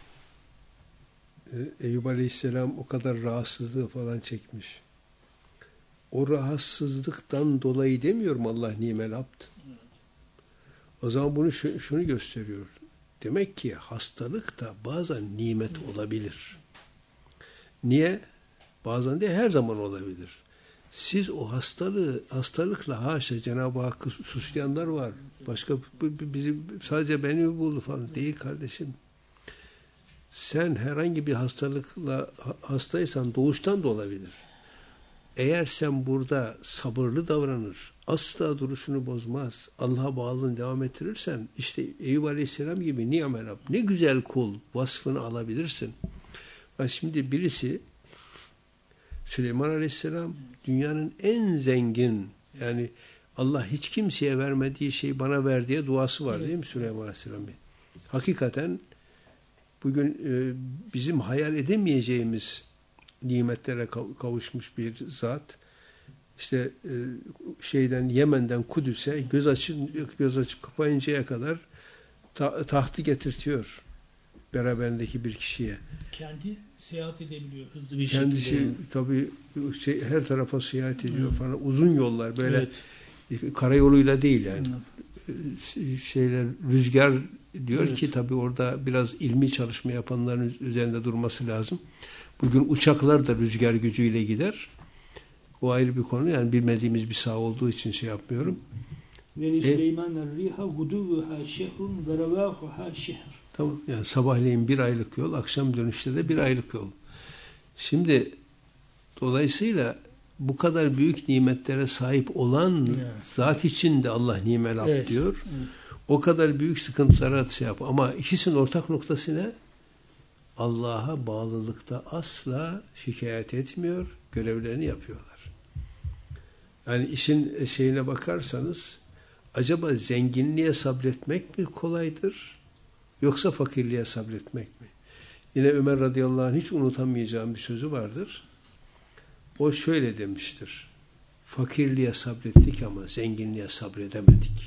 Eyüp Aleyhisselam o kadar rahatsızlığı falan çekmiş. O rahatsızlıktan dolayı demiyorum Allah nimel abd. O zaman bunu şunu gösteriyor. Demek ki hastalık da bazen nimet olabilir. Niye? Bazen de her zaman olabilir. Siz o hastalıkla haşa Cenab-ı Hakk'ı suçlayanlar var. Başka bizi sadece beni mi buldu falan değil kardeşim. Sen herhangi bir hastalıkla hastaysan doğuştan da olabilir. Eğer sen burada sabırlı davranır, asla duruşunu bozmaz, Allah'a bağlılığını devam ettirirsen, işte Eyüp Aleyhisselam gibi ni'mel abd, ne güzel kul vasfını alabilirsin. Yani şimdi birisi Süleyman Aleyhisselam dünyanın en zengin, yani Allah hiç kimseye vermediği şeyi bana ver diye duası var, değil mi Süleyman Aleyhisselam'ın? Hakikaten bugün bizim hayal edemeyeceğimiz nimetlere kavuşmuş bir zat. İşte Yemen'den Kudüs'e göz açıp kapayıncaya kadar tahtı getirtiyor beraberindeki bir kişiye. Kendi seyahat edebiliyor hızlı bir şekilde. Kendisi tabii her tarafa seyahat ediyor falan. Uzun yollar böyle. Evet. Karayoluyla değil yani. Rüzgar diyor Evet. ki tabii orada biraz ilmi çalışma yapanların üzerinde durması lazım. Bugün uçaklar da rüzgar gücüyle gider. O ayrı bir konu. Yani bilmediğimiz bir saha olduğu için şey yapmıyorum. Ve Süleyman'ın riha guduvuha şehrun ve revahuha şehr. Tamam. Yani sabahleyin 1 aylık yol, akşam dönüşte de 1 aylık yol. Şimdi dolayısıyla bu kadar büyük nimetlere sahip olan zat için de Allah nimel abd diyor. Evet. O kadar büyük sıkıntılara şey yap. Ama ikisinin ortak noktası ne? Allah'a bağlılıkta asla şikayet etmiyor, görevlerini yapıyorlar. Yani işin şeyine bakarsanız, acaba zenginliğe sabretmek mi kolaydır, yoksa fakirliğe sabretmek mi? Yine Ömer radıyallahu anh hiç unutamayacağım bir sözü vardır. O şöyle demiştir: fakirliğe sabrettik ama zenginliğe sabredemedik.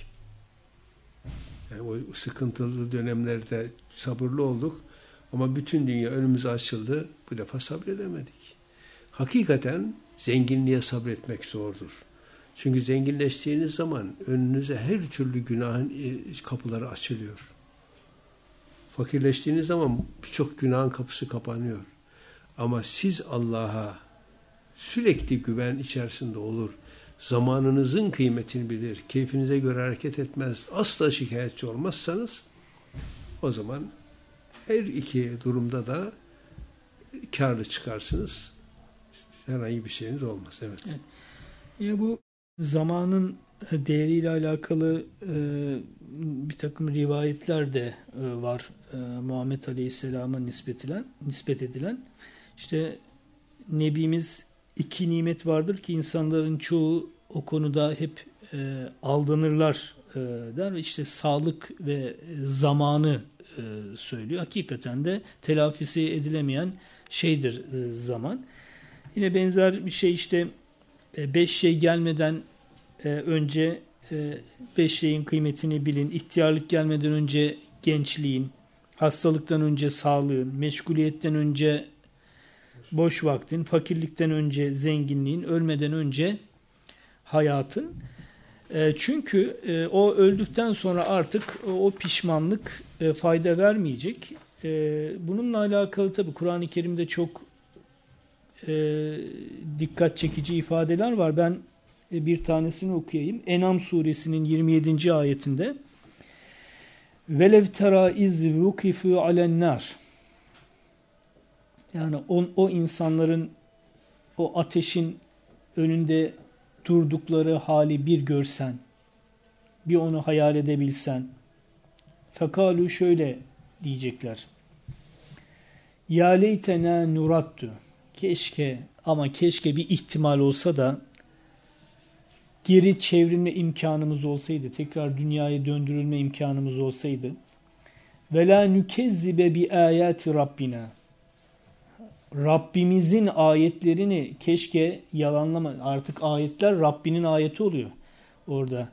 Yani o sıkıntılı dönemlerde sabırlı olduk ama bütün dünya önümüze açıldı, bu defa sabredemedik. Hakikaten zenginliğe sabretmek zordur. Çünkü zenginleştiğiniz zaman önünüze her türlü günahın kapıları açılıyor. Fakirleştiğiniz zaman birçok günahın kapısı kapanıyor. Ama siz Allah'a sürekli güven içerisinde olur, zamanınızın kıymetini bilir, keyfinize göre hareket etmez, asla şikayetçi olmazsanız, o zaman her iki durumda da kârlı çıkarsınız. Herhangi bir şeyiniz olmaz. Evet. Ya bu zamanın değeriyle alakalı bir takım rivayetler de var. Muhammed Aleyhisselam'a nispet edilen. İşte Nebimiz 2 nimet vardır ki insanların çoğu o konuda hep aldanırlar der. İşte sağlık ve zamanı söylüyor. Hakikaten de telafisi edilemeyen şeydir zaman. Yine benzer bir şey işte 5 şey gelmeden önce 5 şeyin kıymetini bilin. İhtiyarlık gelmeden önce gençliğin, hastalıktan önce sağlığın, meşguliyetten önce boş vaktin, fakirlikten önce zenginliğin, ölmeden önce hayatın. Çünkü o öldükten sonra artık o pişmanlık fayda vermeyecek. Bununla alakalı tabi Kur'an-ı Kerim'de çok dikkat çekici ifadeler var. Ben bir tanesini okuyayım. En'am suresinin 27. ayetinde velev tera iz vukifu alennar, yani o insanların o ateşin önünde durdukları hali bir görsen, bir onu hayal edebilsen, fekalu şöyle diyecekler: ya leytena nurattu, keşke ama keşke bir ihtimal olsa da geri çevrilme imkanımız olsaydı, tekrar dünyaya döndürülme imkanımız olsaydı. Ve la nukezzibe bi ayati rabbina, Rabbimizin ayetlerini keşke yalanlama. Artık ayetler Rabbinin ayeti oluyor orada.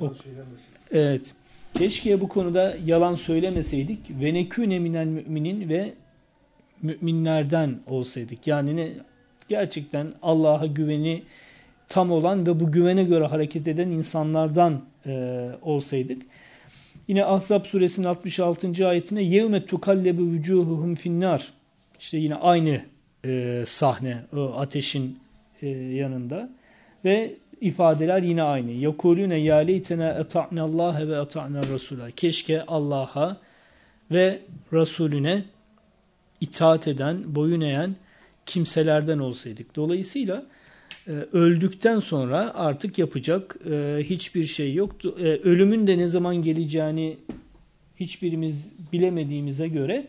Evet. Keşke bu konuda yalan söylemeseydik. Ve nekûne minel müminin, ve müminlerden olsaydık. Yani gerçekten Allah'a güveni tam olan ve bu güvene göre hareket eden insanlardan olsaydık. Yine Ahzab suresinin 66. ayetine yevme tukallebu vücuhuhum finnar. İşte yine aynı sahne o ateşin yanında ve ifadeler yine aynı. Yekulune ya leytena eta'nallâhe ve eta'ner rasûlâ. Keşke Allah'a ve Resulüne itaat eden, boyun eğen kimselerden olsaydık. Dolayısıyla öldükten sonra artık yapacak hiçbir şey yoktu. Ölümün de ne zaman geleceğini hiçbirimiz bilemediğimize göre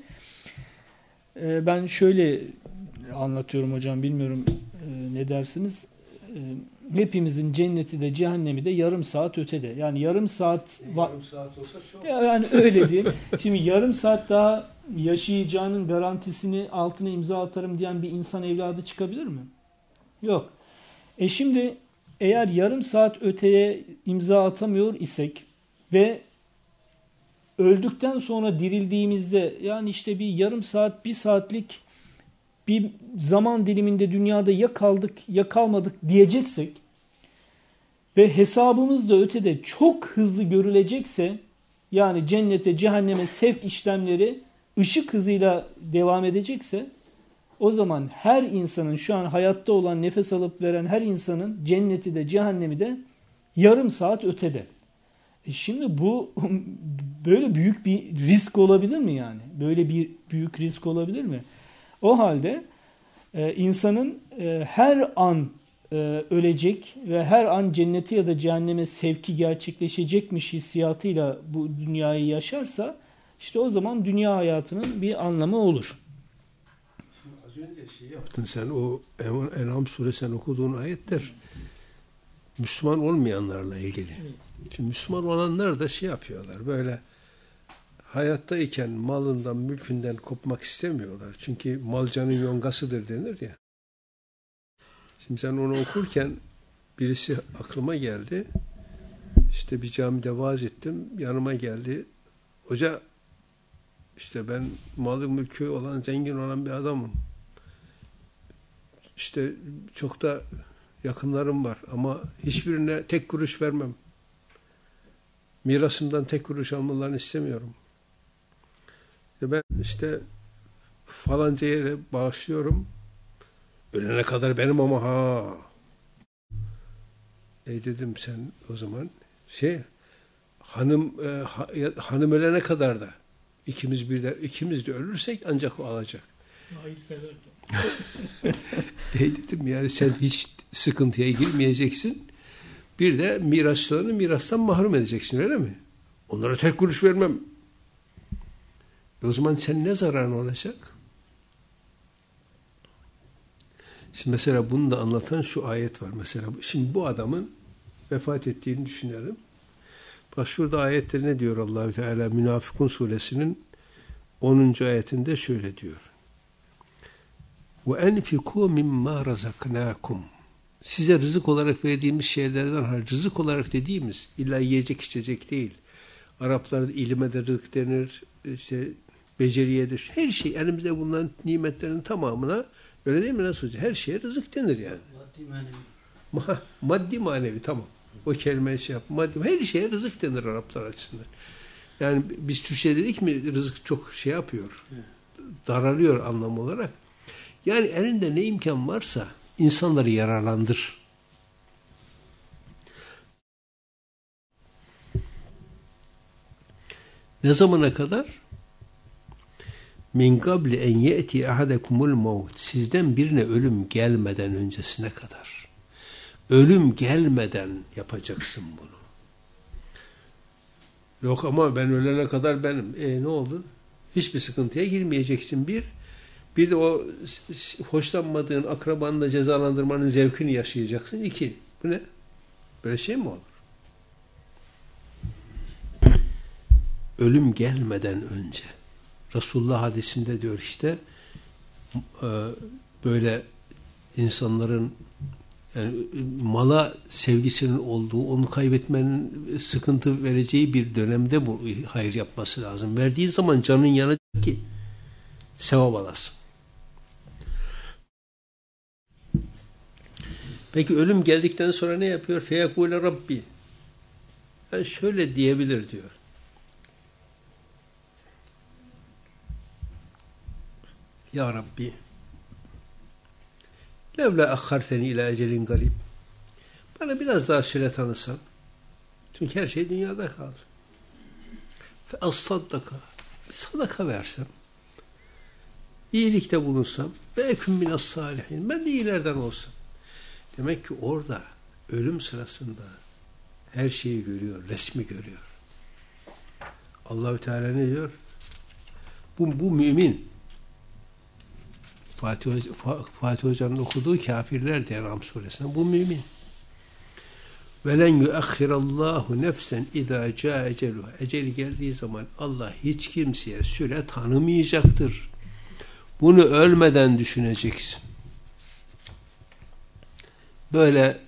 ben şöyle anlatıyorum hocam, bilmiyorum ne dersiniz. Hepimizin cenneti de cehennemi de yarım saat ötede. Yani yarım saat olsa çok. yani öyle diyeyim. Şimdi yarım saat daha yaşayacağının garantisini altına imza atarım diyen bir insan evladı çıkabilir mi? Yok. Şimdi eğer yarım saat öteye imza atamıyor isek ve öldükten sonra dirildiğimizde, yani işte bir yarım saat, bir saatlik bir zaman diliminde dünyada ya kaldık ya kalmadık diyeceksek ve hesabımız da ötede çok hızlı görülecekse, yani cennete, cehenneme sevk işlemleri ışık hızıyla devam edecekse, o zaman her insanın, şu an hayatta olan, nefes alıp veren her insanın cenneti de cehennemi de yarım saat ötede. Şimdi bu böyle büyük bir risk olabilir mi yani? Böyle bir büyük risk olabilir mi? O halde insanın her an ölecek ve her an cennete ya da cehenneme sevki gerçekleşecekmiş hissiyatıyla bu dünyayı yaşarsa, işte o zaman dünya hayatının bir anlamı olur. Şimdi az önce şey yaptın sen, o En'am suresinden okuduğun ayetler Müslüman olmayanlarla ilgili. Evet. Şimdi Müslüman olanlar da şey yapıyorlar, böyle hayattayken malından, mülkünden kopmak istemiyorlar. Çünkü mal canın yongasıdır denir ya. Şimdi sen onu okurken birisi aklıma geldi. İşte bir camide vaaz ettim. Yanıma geldi. Hoca, işte ben malı mülkü olan, zengin olan bir adamım. İşte çok da yakınlarım var ama hiçbirine tek kuruş vermem. Mirasımdan tek kuruş almalarını istemiyorum. Ben işte falanca yere bağışlıyorum. Ölene kadar benim ama ha. Dedim sen o zaman hanım ölene kadar da ikimiz de ölürsek ancak o alacak. Hayır severdim. Dedim yani sen hiç sıkıntıya girmeyeceksin. Bir de mirasçılarını mirastan mahrum edeceksin, öyle mi? Onlara tek kuruş vermem. O zaman sen ne zararın olacak? Şimdi mesela bunu da anlatan şu ayet var mesela. Şimdi bu adamın vefat ettiğini düşünelim. Bak şurada ayetleri ne diyor Allahü Teala? Münafıkun suresinin 10. ayetinde şöyle diyor. وَاَنْفِكُوا مِمَّا رَزَقْنَاكُمْ Size rızık olarak verdiğimiz şeylerden, rızık olarak dediğimiz illa yiyecek içecek değil. Araplarda ilime de rızık denir, işte beceriye de, her şey elimizde bulunan nimetlerin tamamına, öyle değil mi nasıl hocam? Her şeye rızık denir yani. Maddi manevi. Maddi manevi, tamam. O kelimeyi şey yap. Maddi, her şeye rızık denir Araplar açısından. Yani biz Türkçe dedik mi rızık çok şey yapıyor. Daralıyor anlam olarak. Yani elinde ne imkan varsa insanları yararlandır. Ne zamana kadar? Min qabli en ye'ti ahadekumul maut. Sizden birine ölüm gelmeden öncesine kadar. Ölüm gelmeden yapacaksın bunu. Yok ama ben ölene kadar benim. Ne oldu? Hiçbir sıkıntıya girmeyeceksin bir. Bir de o hoşlanmadığın akrabanı da cezalandırmanın zevkini yaşayacaksın. 2. Bu ne? Böyle şey mi olur? Ölüm gelmeden önce. Resulullah hadisinde diyor işte böyle insanların yani mala sevgisinin olduğu, onu kaybetmenin sıkıntı vereceği bir dönemde bu hayır yapması lazım. Verdiği zaman canın yanacak ki sevap alasın. Peki ölüm geldikten sonra ne yapıyor? Feyekûle Rabbi. Yani şöyle diyebilir diyor. Ya Rabbi, levla akharteni ila ecelin garib. Bana biraz daha süre tanısan. Çünkü her şey dünyada kaldı. Fe as-saddaka. Sadaka versem. İyilikte bulunsam. Ve eküm minas salihin. Ben de iyilerden olsam. Demek ki orada ölüm sırasında her şeyi görüyor, resmi görüyor. Allahü Teala ne diyor? Bu mümin. Fatih Hoca'nın okuduğu kafirler diye En'am suresinde. Bu mümin. وَلَنْ يُؤَخِّرَ اللّٰهُ نَفْسًا اِذَا جَاءَ اَجَلُهُ Eceli geldiği zaman Allah hiç kimseye süre tanımayacaktır. Bunu ölmeden düşüneceksin. Böyle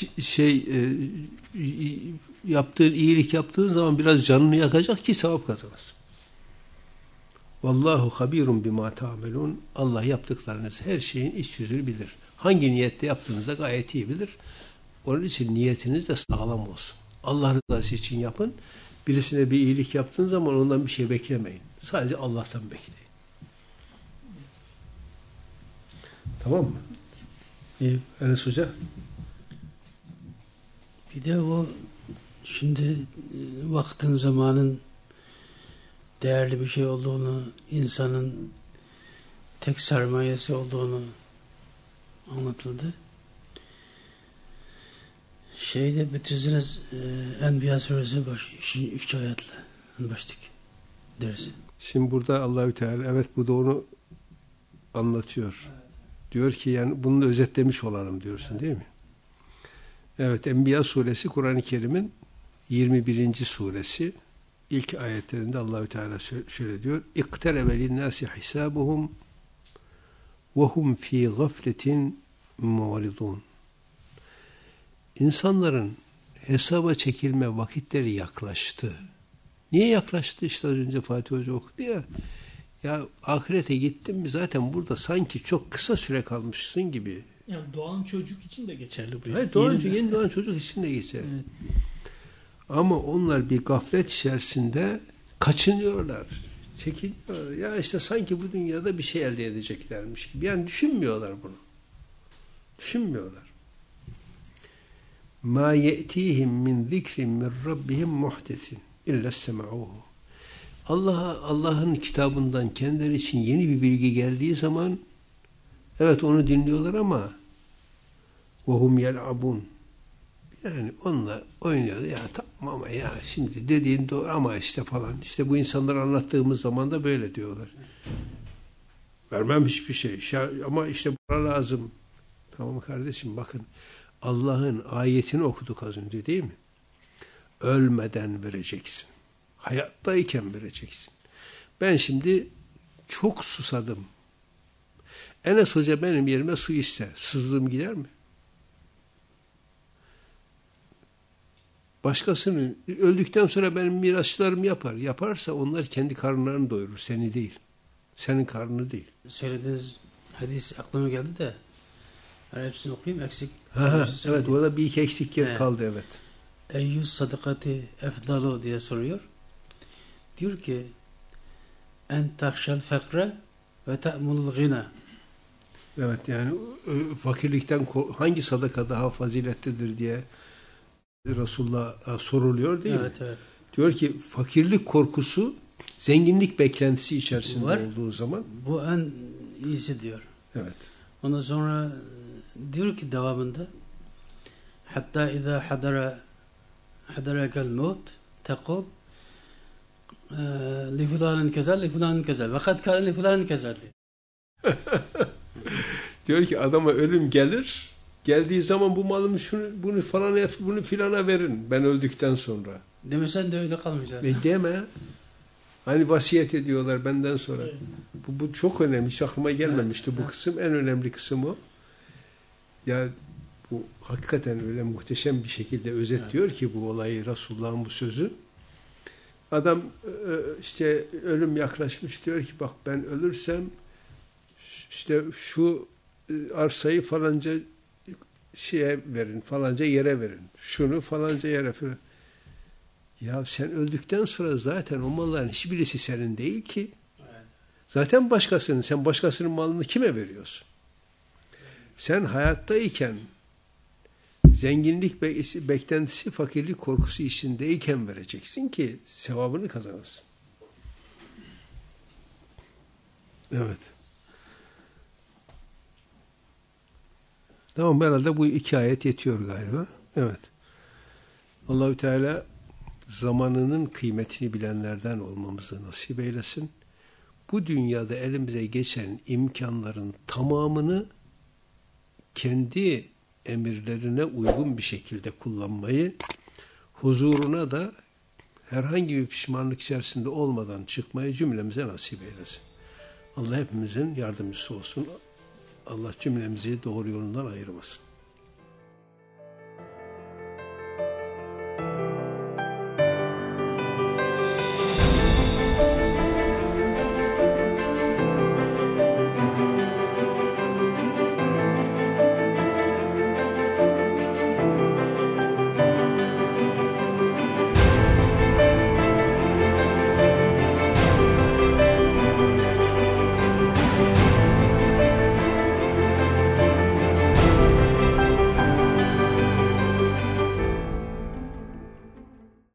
iyilik yaptığın zaman biraz canını yakacak ki sevap kazanırsın. Vallahu habirun bima ta'melun. Allah yaptıklarınız her şeyin iç yüzünü bilir. Hangi niyette yaptığınızda gayet iyi bilir. Onun için niyetiniz de sağlam olsun. Allah rızası için yapın. Birisine bir iyilik yaptığın zaman ondan bir şey beklemeyin. Sadece Allah'tan bekleyin. Tamam mı? İyi. Enes Hoca? Bir de o şimdi vaktin, zamanın değerli bir şey olduğunu, insanın tek sermayesi olduğunu anlatıldı. Şeyde bitirsiniz Enbiya suresi 3 ayetle başladık dersi. Şimdi burada Allahü Teala evet bu da onu anlatıyor. Evet. Diyor ki yani bunu özetlemiş olalım diyorsun değil mi? Evet, Enbiya suresi Kur'an-ı Kerim'in 21. suresi. İlk ayetlerinde Allahü Teala şöyle diyor: "İkterebe linnâsi hisâbuhum ve hum fî gafletin mu'ridûn." İnsanların hesaba çekilme vakitleri yaklaştı. Niye yaklaştı? İşte az önce Fatih Hoca okudu ya. Ya ahirete gittin mi zaten burada sanki çok kısa süre kalmışsın gibi. Yani doğan çocuk için de geçerli bu. Evet, yeni doğan çocuk için de geçerli. Evet. Ama onlar bir gaflet içerisinde kaçınıyorlar, çekiniyorlar. Ya işte sanki bu dünyada bir şey elde edeceklermiş gibi. Yani düşünmüyorlar bunu. Düşünmüyorlar. مَا يَأْتِيهِمْ مِنْ ذِكْرٍ مِنْ رَبِّهِمْ مُحْدَثٍ اِلَّا اسْتَمَعُوهُ. Allah'ın kitabından kendileri için yeni bir bilgi geldiği zaman evet onu dinliyorlar ama وَهُمْ يَلْعَبُونَ. Yani onunla oynuyor. Ya tamam ama ya şimdi dediğin doğru ama işte falan. İşte bu insanlar anlattığımız zaman da böyle diyorlar. Vermem hiçbir şey. Ama işte bana lazım. Tamam kardeşim bakın. Allah'ın ayetini okuduk az önce değil mi? Ölmeden vereceksin. Hayattayken vereceksin. Ben şimdi çok susadım. Enes Hoca benim yerime su iste. Susuzluğum gider mi? Başkasının öldükten sonra benim mirasçılarım yapar. Yaparsa onlar kendi karınlarını doyurur. Seni değil. Senin karnını değil. Söylediğiniz hadis aklıma geldi de hepsini okuyayım eksik. Evet orada bir iki eksik yer kaldı evet. Eyyus sadakati efdalu diye soruyor. Diyor ki en tahşel fekre ve te'mulul gina. Evet yani fakirlikten hangi sadaka daha faziletlidir diye Resulullah soruluyor değil mi? Evet. Diyor ki fakirlik korkusu zenginlik beklentisi içerisinde olduğu zaman. Bu en iyisi diyor. Evet. Ondan sonra diyor ki devamında hatta izâ hadarakel mevt tekul li fulanin kezel li fulanin kezel ve kad kâle li fulanin kezel. Diyor ki adama ölüm gelir. Geldiği zaman bu malımı bunu falan bunu filana verin ben öldükten sonra. Demesen de öyle kalmayacak. Deme. Hani vasiyet ediyorlar benden sonra. Evet. Bu çok önemli. Hiç aklıma gelmemişti bu kısım. En önemli kısım o. Ya bu hakikaten öyle muhteşem bir şekilde özetliyor ki bu olayı Resulullah'ın bu sözü. Adam işte ölüm yaklaşmış diyor ki bak ben ölürsem işte şu arsayı falanca şeye verin, falanca yere verin. Şunu falanca yere falan. Ya sen öldükten sonra zaten o malların hiçbirisi senin değil ki. Evet. Zaten başkasının. Sen başkasının malını kime veriyorsun? Sen hayattayken zenginlik beklentisi, fakirlik korkusu içindeyken vereceksin ki sevabını kazanırsın. Evet. Tamam herhalde bu iki ayet yetiyor galiba. Evet. Allahü Teala zamanının kıymetini bilenlerden olmamızı nasip eylesin. Bu dünyada elimize geçen imkanların tamamını kendi emirlerine uygun bir şekilde kullanmayı, huzuruna da herhangi bir pişmanlık içerisinde olmadan çıkmayı cümlemize nasip eylesin. Allah hepimizin yardımcısı olsun. Allah cümlemizi doğru yolundan ayırmasın.